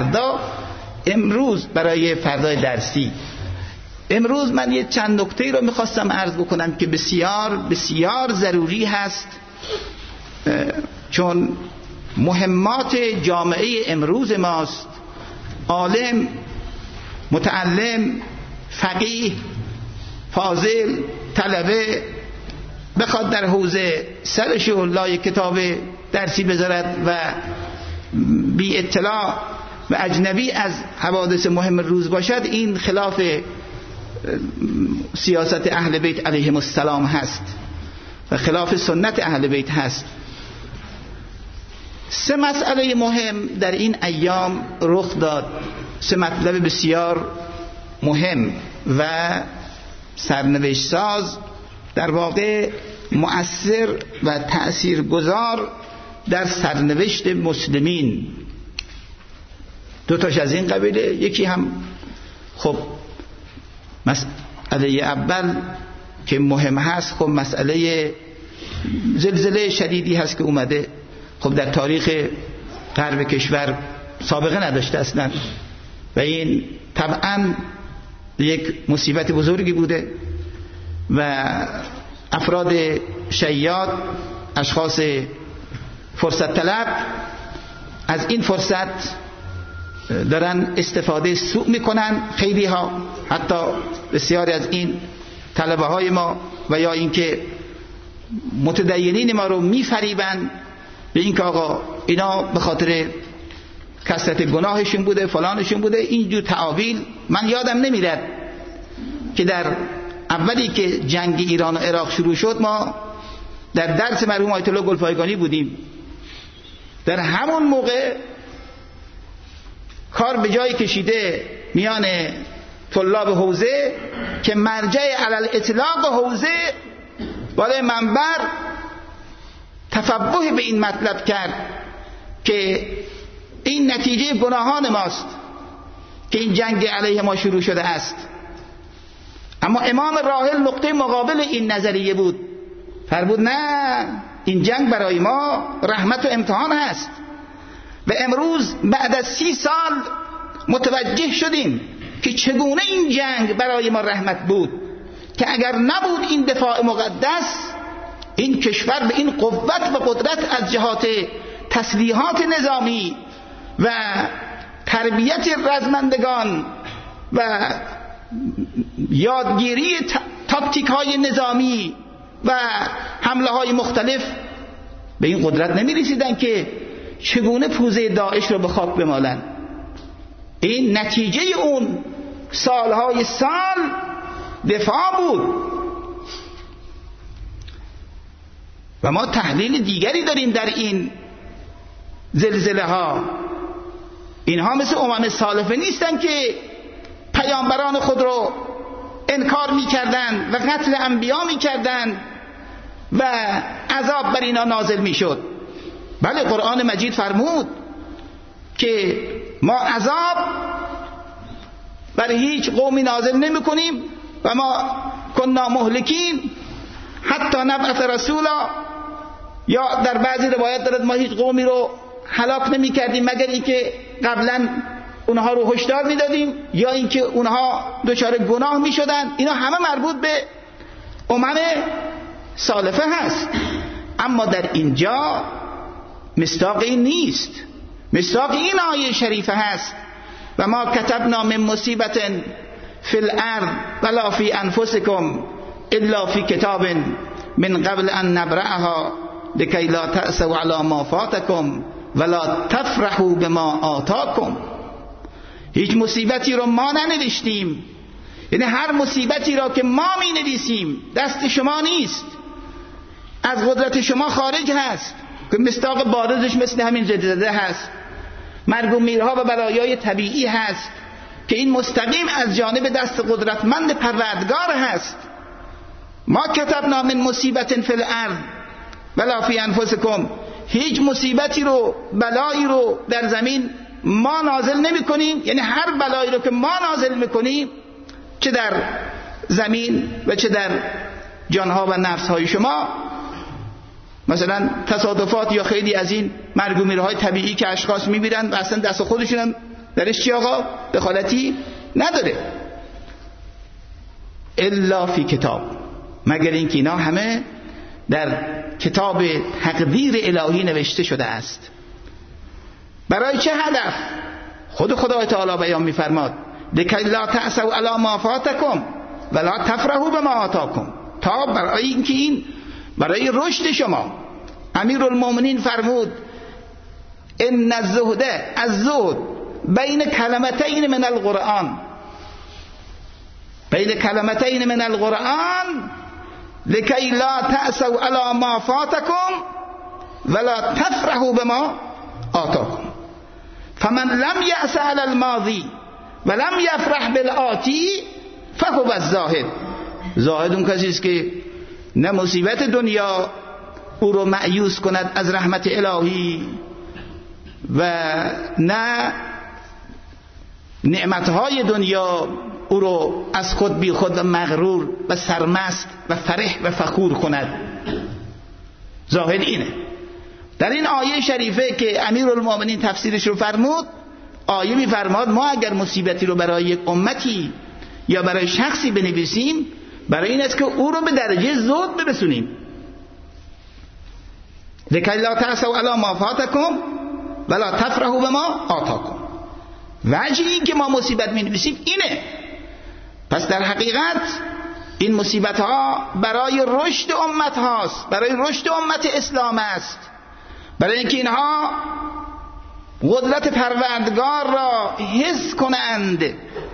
امروز برای فردای درسی امروز من یه چند نکته رو میخواستم عرض بکنم که بسیار بسیار ضروری هست، چون مهمات جامعه امروز ماست. عالم، متعلم، فقیه، فاضل، طلبه بخواد در حوزه سرشو لای کتاب درسی بذارد و بی اطلاع و اجنبی از حوادث مهم روز باشد، این خلاف سیاست اهل بیت علیهم السلام هست و خلاف سنت اهل بیت هست. 3 مسئله مهم در این ایام رخ داد، 3 مطلب بسیار مهم و سرنوشت ساز، در واقع مؤثر و تأثیرگذار در سرنوشت مسلمین. 2 تاش از این قبیله، یکی هم خب مسئله اول که مهم هست، خب مسئله زلزله شدیدی هست که اومده، خب در تاریخ غرب کشور سابقه نداشته اصلا و این طبعا یک مصیبت بزرگی بوده و افراد شیاد، اشخاص فرصت طلب از این فرصت دارن استفاده سوء میکنن. خیلی ها، حتی بسیاری از این طلبه های ما و یا اینکه متدینین ما رو میفریبن به این که آقا اینا به خاطر کثرت گناهشون بوده، فلانشون بوده، اینجور تعاویل. من یادم نمیرد که در اولی که جنگ ایران و عراق شروع شد ما در درس مرحوم آیت الله گلپایگانی بودیم. در همون موقع کار به جای کشیده میان طلاب حوزه که مرجع علی الاطلاق حوزه بالای منبر تفبه به این مطلب کرد که این نتیجه گناهان ماست که این جنگ علیه ما شروع شده است. اما امام راحل نقطه مقابل این نظریه بود، فرمود نه، این جنگ برای ما رحمت و امتحان هست. و امروز بعد از 30 سال متوجه شدیم که چگونه این جنگ برای ما رحمت بود، که اگر نبود این دفاع مقدس، این کشور به این قوت و قدرت از جهات تسلیحات نظامی و تربیت رزمندگان و یادگیری تاکتیک های نظامی و حمله های مختلف به این قدرت نمی رسیدن که چگونه پوزه داعش رو به خاک بمالن. این نتیجه اون سالهای سال دفاع بود. و ما تحلیل دیگری داریم در این زلزله ها. اینها مثل امم سالفه نیستن که پیامبران خود رو انکار میکردن و قتل انبیا میکردن و عذاب بر اینا نازل میشد. بله، قرآن مجید فرمود که ما عذاب بر هیچ قومی نازل نمی کنیم و ما کنا مهلکین حتی نبعث رسولا، یا در بعضی روایت دارد ما هیچ قومی رو هلاک نمی کردیم مگر اینکه قبلا اونها رو هشدار می دادیم یا اینکه اونها دچار گناه می شدن. اینا همه مربوط به امم سالفه هست. اما در اینجا مصداق این نیست. مصداق این آیه شریفه هست: و ما کتبنا من مصیبت فی الارض ولا فی انفسکم الا فی کتاب من قبل ان نبرأها لکی لا تأسوا علی ما فاتکم ولا تفرحوا بما آتاکم. هیچ مصیبتی رو ما ننوشتیم، یعنی هر مصیبتی را که ما می نویسیم دست شما نیست، از قدرت شما خارج هست، که مصداق بارزش مثل همین زلزله هست، مرگ و میرها و بلایای طبیعی هست که این مستقیم از جانب دست قدرتمند پروردگار هست. ما کتبنا من مصیبت فی الارض ولا فی انفسکم، هیچ مصیبتی رو، بلایی رو در زمین ما نازل نمی کنیم، یعنی هر بلایی رو که ما نازل میکنیم چه در زمین و چه در جانها و نفسهای شما، مثلا تصادفات یا خیلی از این مرگ و میرهای طبیعی که اشخاص میبیرن و اصلا دست خودشون هم درش چی آقا؟ دخالتی نداره. الا فی کتاب، مگر اینکه اینا همه در کتاب تقدیر الهی نوشته شده است. برای چه هدف؟ خود خدای تعالی بیان می‌فرماد لکی لا تأسوا علی ما فاتکم ولا تفرحوا بما آتاکم، تا برای اینکه این برای رشد شما. امیرالمومنین فرمود ان الزهد بین کلمتین من القرآن، بین کلمتین من القرآن لکی لا تأسوا علی ما فاتکم ولا تفرحوا بما آتاکم. فمن لم یأس علی الماضی ولم یفرح بالآتی فهو الزاهد. زاهد اون کسی است که نه مصیبت دنیا او رو مأیوس کند از رحمت الهی و نه نعمتهای دنیا او رو از خود بی خود و مغرور و سرمست و فرح و فخور کند. زاهد اینه. در این آیه شریفه که امیرالمومنین تفسیرش رو فرمود، آیه می فرماد ما اگر مصیبتی رو برای یک امتی یا برای شخصی بنویسیم، برای این است که او رو به درجه زهد برسونیم. لکی لا تأسوا علی ما فاتکم ولا تفرحوا بما آتاکم. وجه این که ما مصیبت می نویسیم اینه. پس در حقیقت این مصیبت ها برای رشد امت هاست، برای رشد امت اسلام است، برای اینکه اینها قدرت پروردگار را حس کنند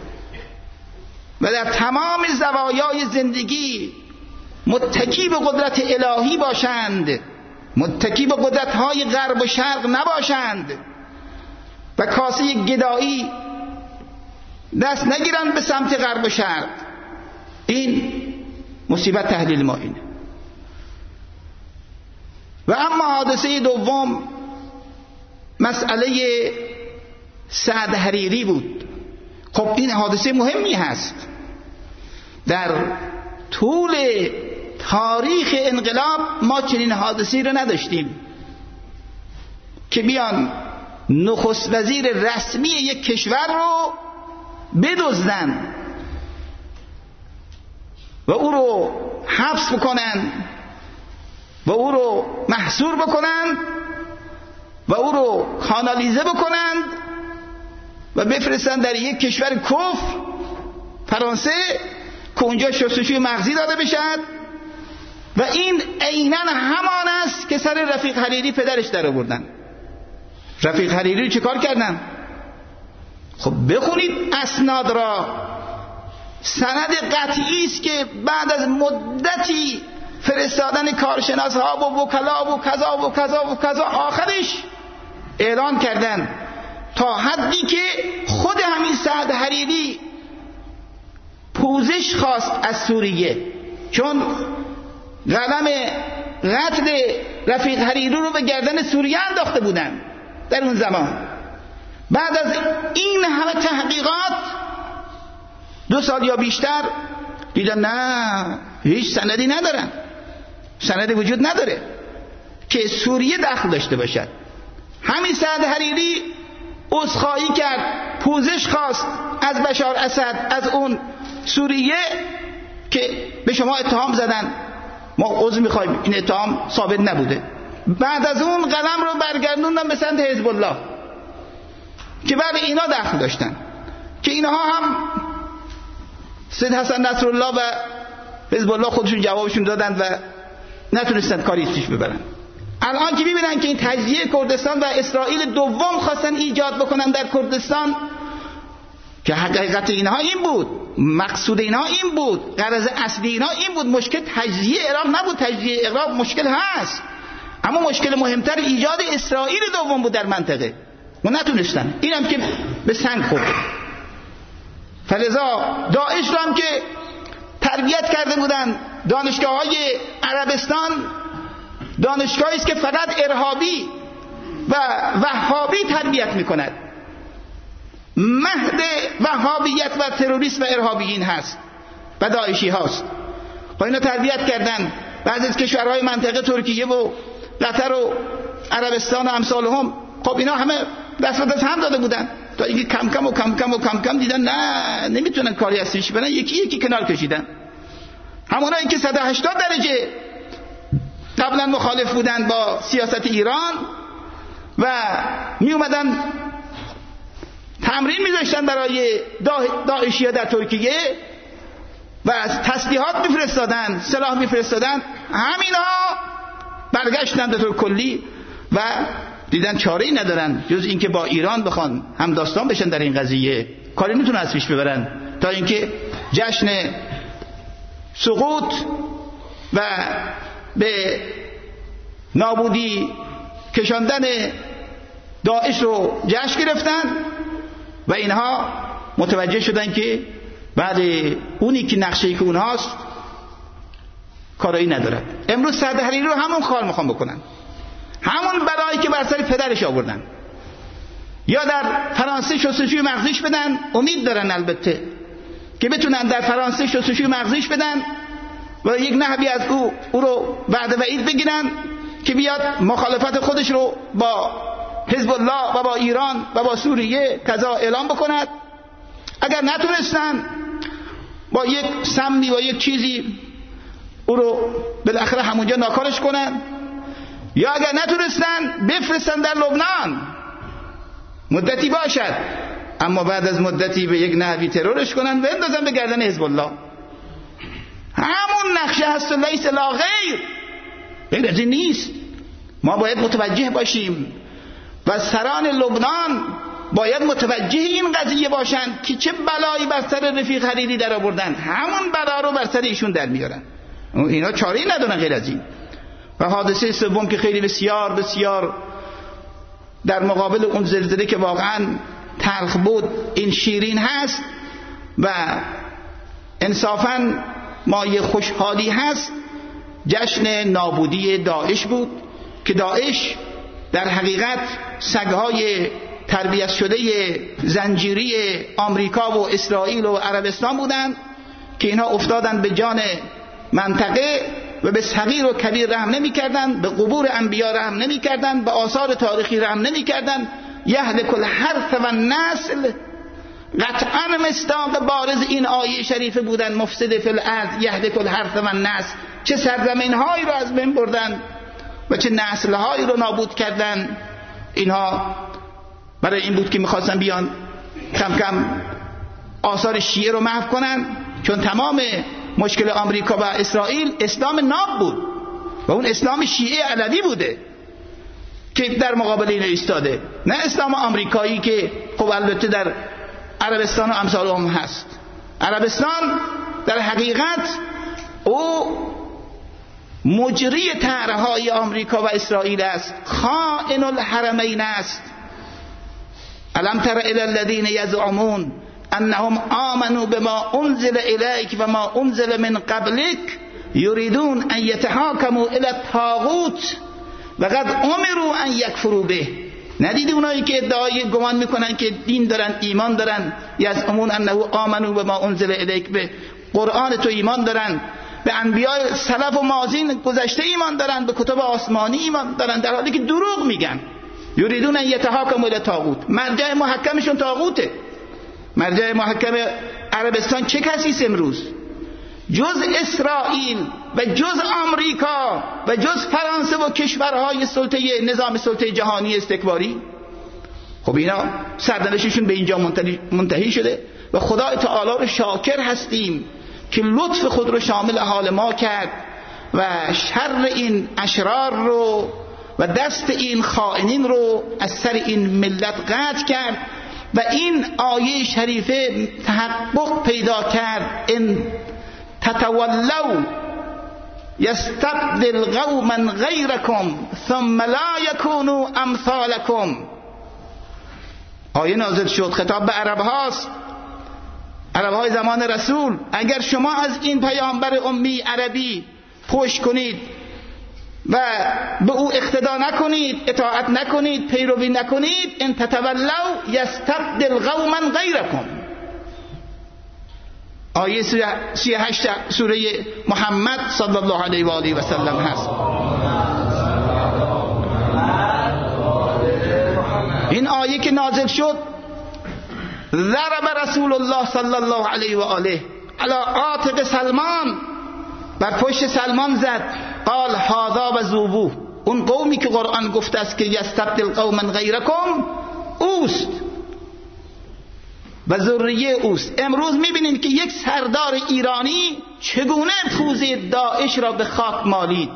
و در تمام زوایای زندگی متکی به قدرت الهی باشند، متکی به قدرت های غرب و شرق نباشند و کاسه گدایی دست نگیرند به سمت غرب و شرق. این مصیبت تحلیل ما اینه. و اما حادثه دوم مسئله سعد حریری بود. خب این حادثه مهمی هست. در طول تاریخ انقلاب ما چنین حادثه‌ای رو نداشتیم که بیان نخست وزیر رسمی یک کشور رو بدزدن و او رو حبس بکنن و او رو محصور بکنن و او رو کانالیزه بکنند و بفرستند در یک کشور کفر، فرانسه، که اونجا شستشوی مغزی داده بشد. و این عیناً همان است که سر رفیق حریری پدرش در آوردن. رفیق حریری رو چه کار کردن؟ خب بخونید اسناد را. سند قطعی است که بعد از مدتی فرستادن کارشناس ها و وکلا و کذا و کذا و کذا، آخرش اعلان کردن تا حدی که خود همین سعد حریری پوزش خواست از سوریه، چون قلم قتل رفیق حریری رو به گردن سوریه انداخته بودن در اون زمان. بعد از این همه تحقیقات 2 سال یا بیشتر دیدن نه، هیچ سندی ندارن، سندی وجود نداره که سوریه دخل داشته باشد. همین سعد حریری عذرخواهی کرد، پوزش خواست از بشار اسد، از اون سوریه که به شما اتهام زدن، ما عذر میخوایم، این اتهام ثابت نبوده. بعد از اون قلم رو برگردوندن به سمت حزب الله که بعد اینا دخل داشتن، که اینها هم سید حسن نصرالله و حزب الله خودشون جوابشون دادن و نتونستن کاری پیش ببرن. الان که میبینن که این تجزیه کردستان و اسرائیل دوم خواستن ایجاد بکنن در کردستان، که حقیقت اینها این بود، مقصود اینها این بود، غرض اصلی اینها این بود. مشکل تجزیه عراق نبود، تجزیه عراق مشکل هست، اما مشکل مهمتر ایجاد اسرائیل دوم بود در منطقه و نتونستن. اینم که به سنگ خورد. فلذا داعش رو هم که تربیت کرده بودن، دانشگاه‌های عربستان دانشگاهی است که فقط ارهابی و وهابی تربیت می‌کند، مهد وهابیت و تروریسم و ارهابیین هست و داعشی هاست. با اینا تربیت کردن. بعضی از کشورهای منطقه ترکیه و قطر و عربستان و امثال هم، خب اینا همه دست به دست هم داده بودن. تا اینکه کم کم دیدن نه نمیتونن کاری از پیش برن، یکی کنار کشیدن. همونایی که 180 درجه قبلا مخالف بودن با سیاست ایران و می اومدن تمرین میذاشتن برای داعشی‌ها در ترکیه و تسلیحات میفرستادن، سلاح میفرستادن، همینها برگشتن به طور کلی و دیدن چاره‌ای ندارن جز اینکه با ایران بخوان هم داستان بشن در این قضیه، کاری میتونن از پیش ببرن تا اینکه جشن سقوط و به نابودی کشاندن داعش رو جشن گرفتن و اینها متوجه شدن که بعد اونی که نقشه‌ای که اونهاست کارایی ندارن. امروز سردحریری رو همون کار میخوان بکنن، همون بلایی که بر سر پدرش آوردن. یا در فرانسه شستشوی مغزیش بدن، امید دارن البته که بتونن در فرانسه شستشوی مغزیش بدن و یک نحوی از او رو بعد وعید بگیرن که بیاد مخالفت خودش رو با حزب الله و با ایران و با سوریه کذا اعلام بکند. اگر نتونستن با یک سمی و یک چیزی او رو بالاخره همونجا ناکارش کنن، یا اگر نتونستن بفرستن در لبنان مدتی باشد، اما بعد از مدتی به یک نحوی ترورش کنن و اندازن به گردن حزب الله. همون نقشه هست و لیس لا غیر، غیر از این نیست. ما باید متوجه باشیم و سران لبنان باید متوجه این قضیه باشند که چه بلایی بر سر رفیق حریری در آوردن، همون بلا رو بر سر ایشون در میارن. اینا چاره‌ای ندارن غیر از این. و حادثه سوم که خیلی بسیار بسیار در مقابل اون زلزله که واقعا تلخ بود این شیرین هست و انصافاً مایه خوشحالی هست، جشن نابودی داعش بود که داعش در حقیقت سگهای تربیت شده زنجیری آمریکا و اسرائیل و عربستان بودند که اینها افتادن به جان منطقه و به صغیر و کبیر رحم نمی کردن، به قبور انبیا رحم نمی کردن، به آثار تاریخی رحم نمی کردن. یهلک الحرث و النسل، قطعا مصداق بارز این آیه شریفه بودن. مفسد فی الارض یهلک الحرث و النسل، چه سرزمین هایی رو از بین بردن و چه نسل هایی رو نابود کردن. اینها برای این بود که میخواستن بیان کم کم آثار شیعه رو محو کنن، چون تمام مشکل آمریکا و اسرائیل اسلام ناب بود و اون اسلام شیعه علوی بوده که در مقابل این ایستاده، نه اسلام آمریکایی که خب البته در عربستان و امثال هم هست. عربستان در حقیقت او مجری طرحهای آمریکا و اسرائیل است، خائن الحرمین است. الم تر الی الذین یزعمون انهم آمنوا بما انزل الیک و ما انزل من قبلک یریدون ان یتحاکموا الی الطاغوت و قد امروا ان یکفروا به. ندیدی اونایی که ادعای گمان میکنن که دین دارن، ایمان دارن، یزعمون انه آمنوا بما انزل الیک، به قرآن تو ایمان دارن، به انبیاء سلف و ماضین گذشته ایمان دارن، به کتب آسمانی ایمان دارن، در حالی که دروغ میگن. یریدون ان یتحاکموا الی الطاغوت، مرجع محکمشون طاغوته. مرجع محکم عربستان چه کسی است امروز؟ جز اسرائیل و جز آمریکا و جز فرانسه و کشورهای نظام سلطه جهانی استکباری. خب اینا سرنوشتشون به اینجا منتهی شده و خدا تعالی رو شاکر هستیم که لطف خود رو شامل حال ما کرد و شر این اشرار رو و دست این خائنین رو از سر این ملت قطع کرد و این آیه شریفه تحقق پیدا کرد. ان تتولوا یستبدل قوما غیرکم ثم لا یکونوا امثالکم. آیه نازل شد، خطاب به عرب هاست، عرب های زمان رسول. اگر شما از این پیامبر امی عربی پشت کنید و به او اقتدا نکنید، اطاعت نکنید، پیروی نکنید، ان تتولوا یستبدل قوما غیرکم. آیه 38 سوره محمد صلی الله علیه و آله و سلم هست. این آیه که نازل شد ضرب رسول الله صلی الله علیه و آله علی عاتق سلمان، بر پشت سلمان زد. قال هذا و ذوبوه، اون قومی که قرآن گفته است که یستبدل قوما غیرکم اوست و ذریه اوست. امروز میبینید که یک سردار ایرانی چگونه پوزه داعش را به خاک مالید.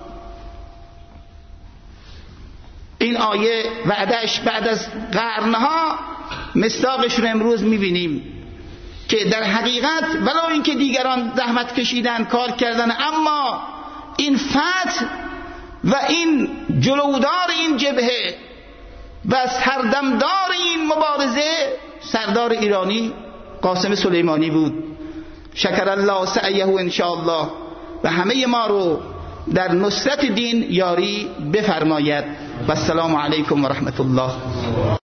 این آیه وعدهش بعد از قرنها مصداقش رو امروز میبینیم که در حقیقت ولو اینکه دیگران زحمت کشیدن کار کردن، اما این فتح و این جلودار این جبهه و سردمدار این مبارزه سردار ایرانی قاسم سلیمانی بود. شکر الله سعیه ان شاء الله و همه ما رو در نصرت دین یاری بفرماید. و السلام علیکم و رحمت الله.